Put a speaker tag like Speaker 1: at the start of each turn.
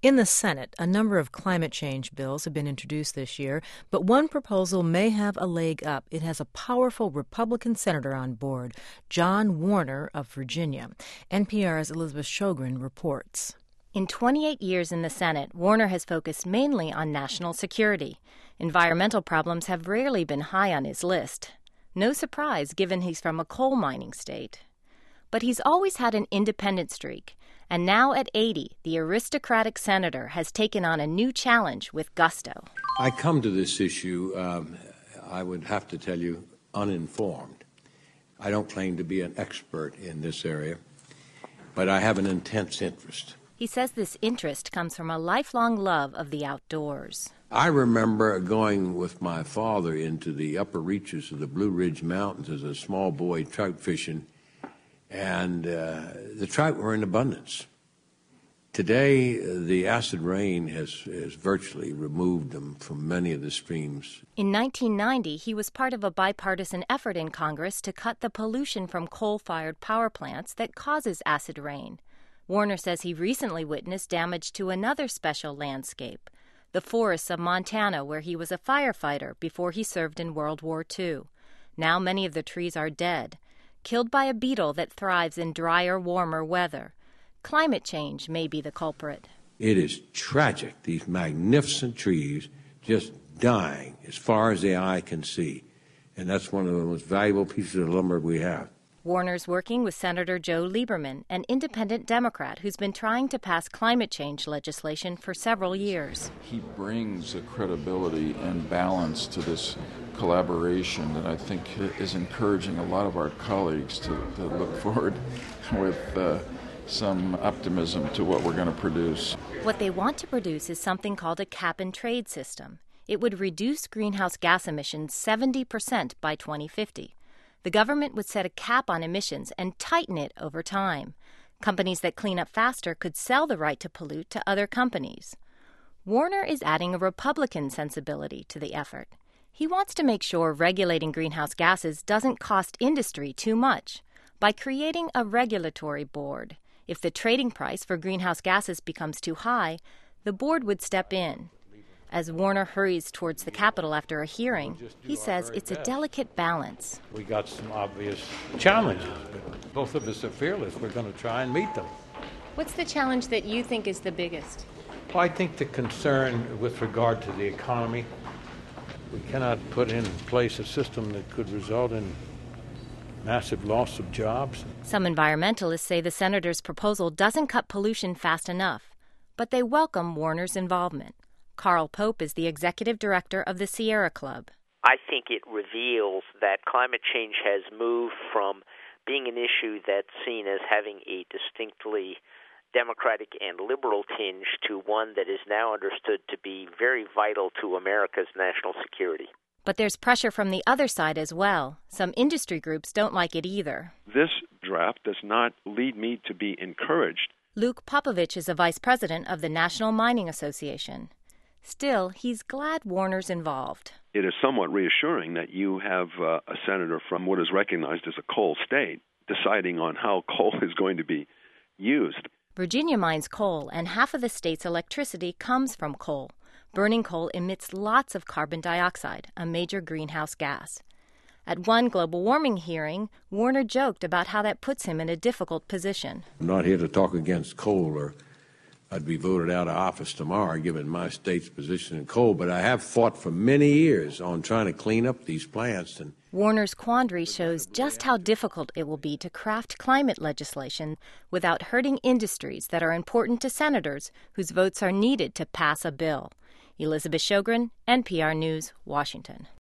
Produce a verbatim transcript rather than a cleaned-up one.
Speaker 1: In the Senate, a number of climate change bills have been introduced this year, but one proposal may have a leg up. It has a powerful Republican senator on board, John Warner of Virginia. N P R's Elizabeth Shogren reports.
Speaker 2: In twenty-eight years in the Senate, Warner has focused mainly on national security. Environmental problems have rarely been high on his list. No surprise, given he's from a coal mining state. But he's always had an independent streak. And now at eighty, the aristocratic senator has taken on a new challenge with gusto.
Speaker 3: I come to this issue, um, I would have to tell you, uninformed. I don't claim to be an expert in this area, but I have an intense interest.
Speaker 2: He says this interest comes from a lifelong love of the outdoors.
Speaker 3: I remember going with my father into the upper reaches of the Blue Ridge Mountains as a small boy trout fishing, and uh, the trout were in abundance. Today, the acid rain has, has virtually removed them from many of the streams.
Speaker 2: In nineteen ninety, he was part of a bipartisan effort in Congress to cut the pollution from coal-fired power plants that causes acid rain. Warner says he recently witnessed damage to another special landscape, the forests of Montana, where he was a firefighter before he served in World War Two. Now many of the trees are dead, killed by a beetle that thrives in drier, warmer weather. Climate change may be the culprit.
Speaker 3: It is tragic, these magnificent trees just dying as far as the eye can see. And that's one of the most valuable pieces of lumber we have.
Speaker 2: Warner's working with Senator Joe Lieberman, an independent Democrat who's been trying to pass climate change legislation for several years.
Speaker 4: He brings a credibility and balance to this collaboration that I think is encouraging a lot of our colleagues to, to look forward with uh, some optimism to what we're going to produce.
Speaker 2: What they want to produce is something called a cap-and-trade system. It would reduce greenhouse gas emissions seventy percent by twenty fifty. The government would set a cap on emissions and tighten it over time. Companies that clean up faster could sell the right to pollute to other companies. Warner is adding a Republican sensibility to the effort. He wants to make sure regulating greenhouse gases doesn't cost industry too much by creating a regulatory board. If the trading price for greenhouse gases becomes too high, the board would step in. As Warner hurries towards the Capitol after a hearing, he says it's a delicate balance.
Speaker 5: We got some obvious challenges, but both of us are fearless. We're going to try and meet them.
Speaker 2: What's the challenge that you think is the biggest?
Speaker 5: Well, I think the concern with regard to the economy, we cannot put in place a system that could result in massive loss of jobs.
Speaker 2: Some environmentalists say the senator's proposal doesn't cut pollution fast enough, but they welcome Warner's involvement. Carl Pope is the executive director of the Sierra Club.
Speaker 6: I think it reveals that climate change has moved from being an issue that's seen as having a distinctly democratic and liberal tinge to one that is now understood to be very vital to America's national security.
Speaker 2: But there's pressure from the other side as well. Some industry groups don't like it either.
Speaker 7: This draft does not lead me to be encouraged.
Speaker 2: Luke Popovich is a vice president of the National Mining Association. Still, he's glad Warner's involved.
Speaker 7: It is somewhat reassuring that you have uh, a senator from what is recognized as a coal state deciding on how coal is going to be used.
Speaker 2: Virginia mines coal, and half of the state's electricity comes from coal. Burning coal emits lots of carbon dioxide, a major greenhouse gas. At one global warming hearing, Warner joked about how that puts him in a difficult position.
Speaker 3: I'm not here to talk against coal, or I'd be voted out of office tomorrow, given my state's position in coal, but I have fought for many years on trying to clean up these plants. And
Speaker 2: Warner's quandary shows just how difficult it will be to craft climate legislation without hurting industries that are important to senators whose votes are needed to pass a bill. Elizabeth Shogren, N P R News, Washington.